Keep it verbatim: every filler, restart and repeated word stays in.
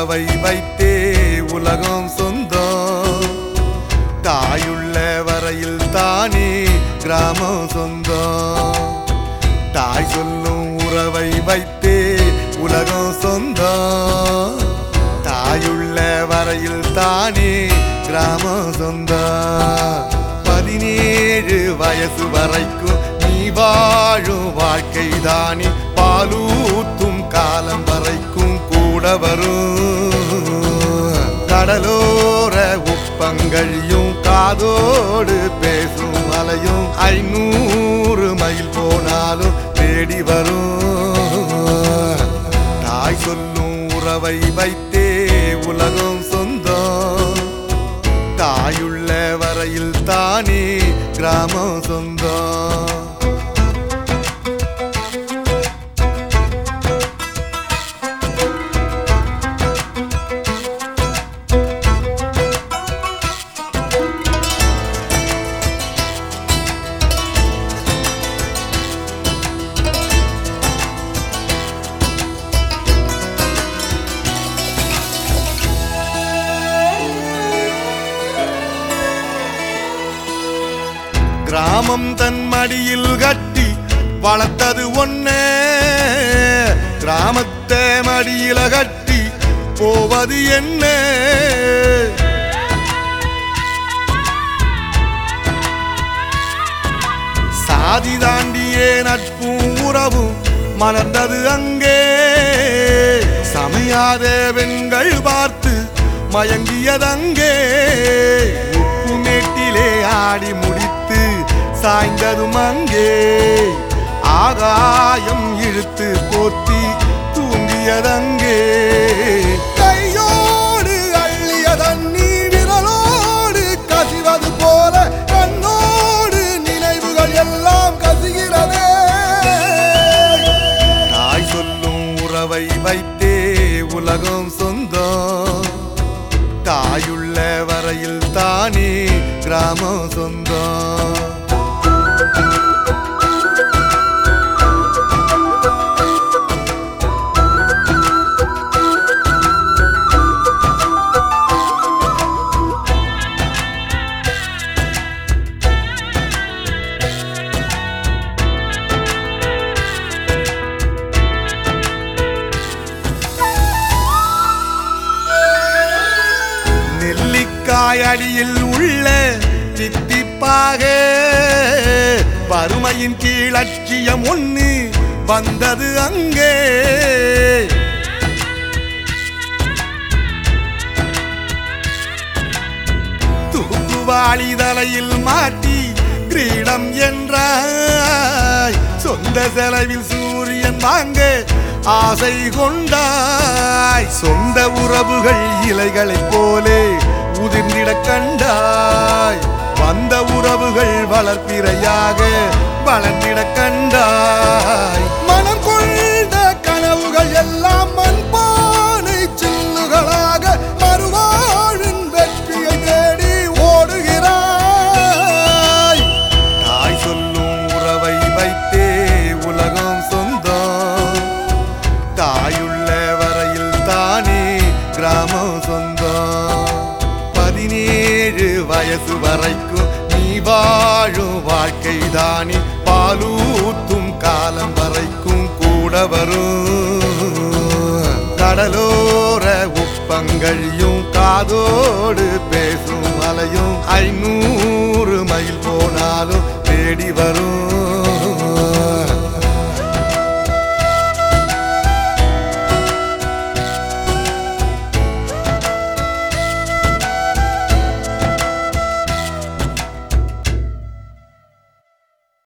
உறவை வைத்தே உலகம் சொந்தம். தாயுள்ள வரையில் தானே கிராமம் சொந்தம். தாய் சொல்லும் உறவை வைத்தே உலகம் சொந்தம். தாயுள்ள வரையில் தானே கிராமம் சொந்தம். பதினேழு வயசு வரைக்கும் நீ வாழும் வாழ்க்கை தானே பாலூத்தும் காலம் வரைக்கும் கூட வரும். கடலோர உப்பங்கழியும் காதோடு பேசும் அலையும் ஐநூறு மைல் போனாலும் தேடி வரும். தாய் சொல்லும் உறவை வைத்தே உலகம் சொந்தம். தாயுள்ள வரையில் தானே கிராமம் சொந்தம். கிராமம் தன் மடியில் கட்டி வளர்த்தது ஒன்னே. கிராமத்தை மடியில கட்டி போவது என்ன? சாதி தாண்டியே நட்பும் உறவும் மலர்ந்தது அங்கே. சமையாத பெண்கள் பார்த்து மயங்கியதங்கே. உப்பு மேட்டிலே ஆடி முடித்து சாய்ந்ததும் அங்கே. ஆகாயம் இழுத்து போத்தி தூங்கியதங்கே. கையோடு அள்ளிய தண்ணீர் விரலோடு கசிவது போல கண்ணோடு நினைவுகள் எல்லாம் கசிகிறதே. தாய் சொல்லும் உறவை வைத்தே உலகம் சொந்தம். தாயுள்ள வரையில் தானே கிராமம் சொந்தம். அடியில் உள்ள தித்திப்பாக வறுமையின் கீழட்சியம் ஒண்ணு வந்தது அங்கே. தூக்குவாளி தலையில் மாட்டி கிரீடம் என்றாய். சொந்த செலவில் சூரியன் வாங்க ஆசை கொண்டாய். சொந்த உறவுகள் இலைகளைப் போலே உதிர்ந்திட கண்டாய். வந்த உறவுகள் வளர்ப்பிறையாக வளர்ந்திட கண்டாய். மனம் கொண்ட கனவுகள் எல்லாம் மண்பானை சில்லுகளாக மறுவாழின் வெற்றியை தேடி ஓடுகிறாய். தாய் சொல்லும் உறவை வைத்தே உலகம் சொந்தம். தாயுள்ள வரையில் தானே கிராமம் சொந்தம். பதினேழு வயசு வரைக்கும் நீ வாழும் வாழ்க்கை தானே பாலூத்தும் காலம் வரைக்கும் கூட வரும். கடலோர உப்பங்கழியும் காதோடு பேசும் அலையும் ஐநூறு மைல் போனாலும் தேடி வரும்.